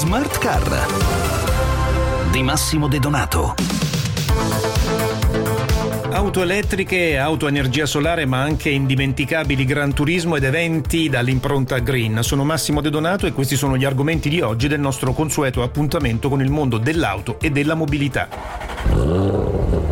Smart Car di Massimo De Donato. Auto elettriche, auto a energia solare, ma anche indimenticabili Gran Turismo ed eventi dall'impronta Green. Sono Massimo De Donato e questi sono gli argomenti di oggi del nostro consueto appuntamento con il mondo dell'auto e della mobilità.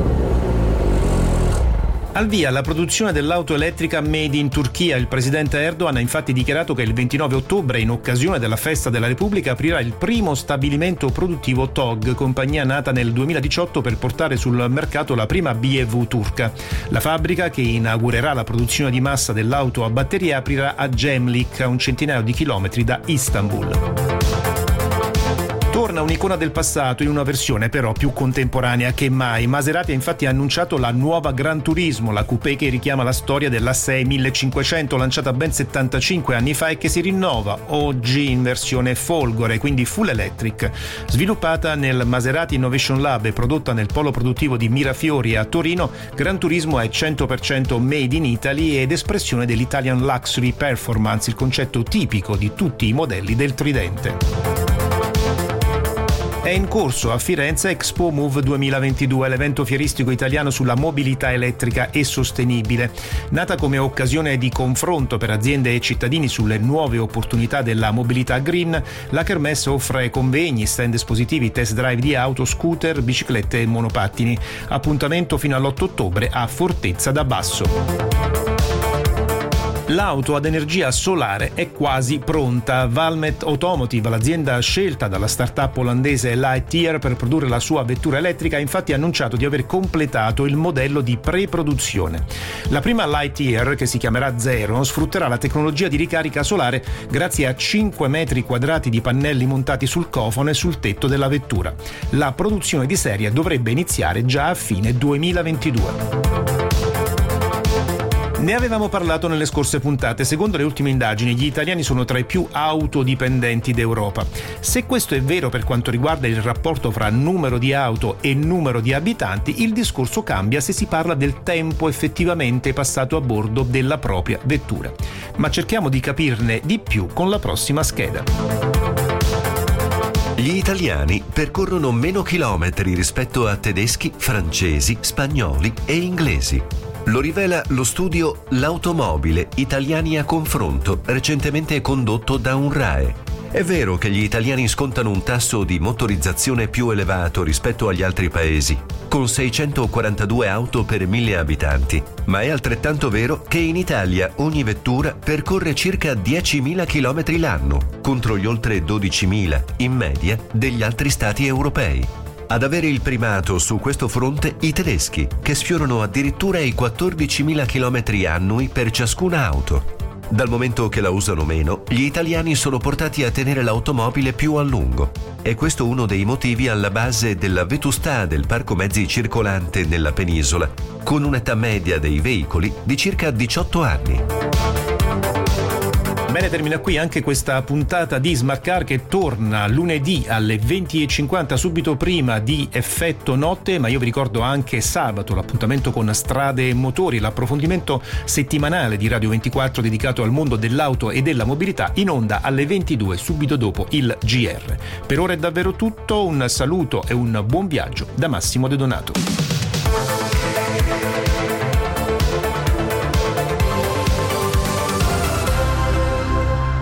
Al via la produzione dell'auto elettrica made in Turchia. Il presidente Erdogan ha infatti dichiarato che il 29 ottobre, in occasione della Festa della Repubblica, aprirà il primo stabilimento produttivo TOG, compagnia nata nel 2018 per portare sul mercato la prima BMW turca. La fabbrica, che inaugurerà la produzione di massa dell'auto a batteria, aprirà a Gemlik, a un centinaio di chilometri da Istanbul. Torna un'icona del passato in una versione però più contemporanea che mai. Maserati ha infatti annunciato la nuova Gran Turismo, la coupé che richiama la storia della 6500 lanciata ben 75 anni fa e che si rinnova oggi in versione Folgore, quindi full electric. Sviluppata nel Maserati Innovation Lab e prodotta nel polo produttivo di Mirafiori a Torino, Gran Turismo è 100% made in Italy ed espressione dell'Italian Luxury Performance, il concetto tipico di tutti i modelli del Tridente. È in corso a Firenze Expo Move 2022, l'evento fieristico italiano sulla mobilità elettrica e sostenibile. Nata come occasione di confronto per aziende e cittadini sulle nuove opportunità della mobilità green, la Kermesse offre convegni, stand espositivi, test drive di auto, scooter, biciclette e monopattini. Appuntamento fino all'8 ottobre a Fortezza da Basso. L'auto ad energia solare è quasi pronta. Valmet Automotive, l'azienda scelta dalla startup olandese Lightyear per produrre la sua vettura elettrica, ha infatti annunciato di aver completato il modello di pre-produzione. La prima Lightyear, che si chiamerà Zero, sfrutterà la tecnologia di ricarica solare grazie a 5 metri quadrati di pannelli montati sul cofano e sul tetto della vettura. La produzione di serie dovrebbe iniziare già a fine 2022. Ne avevamo parlato nelle scorse puntate. Secondo le ultime indagini, gli italiani sono tra i più autodipendenti d'Europa. Se questo è vero per quanto riguarda il rapporto fra numero di auto e numero di abitanti, il discorso cambia se si parla del tempo effettivamente passato a bordo della propria vettura. Ma cerchiamo di capirne di più con la prossima scheda. Gli italiani percorrono meno chilometri rispetto a tedeschi, francesi, spagnoli e inglesi. Lo rivela lo studio L'automobile, italiani a confronto, recentemente condotto da UNRAE. È vero che gli italiani scontano un tasso di motorizzazione più elevato rispetto agli altri paesi, con 642 auto per 1000 abitanti, ma è altrettanto vero che in Italia ogni vettura percorre circa 10.000 km l'anno, contro gli oltre 12.000, in media, degli altri stati europei. Ad avere il primato su questo fronte i tedeschi, che sfiorano addirittura i 14.000 km annui per ciascuna auto. Dal momento che la usano meno, gli italiani sono portati a tenere l'automobile più a lungo. È questo uno dei motivi alla base della vetustà del parco mezzi circolante nella penisola, con un'età media dei veicoli di circa 18 anni. Bene, termina qui anche questa puntata di Smart Car, che torna lunedì alle 20.50, subito prima di Effetto Notte, ma io vi ricordo anche sabato l'appuntamento con Strade e Motori, l'approfondimento settimanale di Radio 24 dedicato al mondo dell'auto e della mobilità, in onda alle 22 subito dopo il GR. Per ora è davvero tutto, un saluto e un buon viaggio da Massimo De Donato.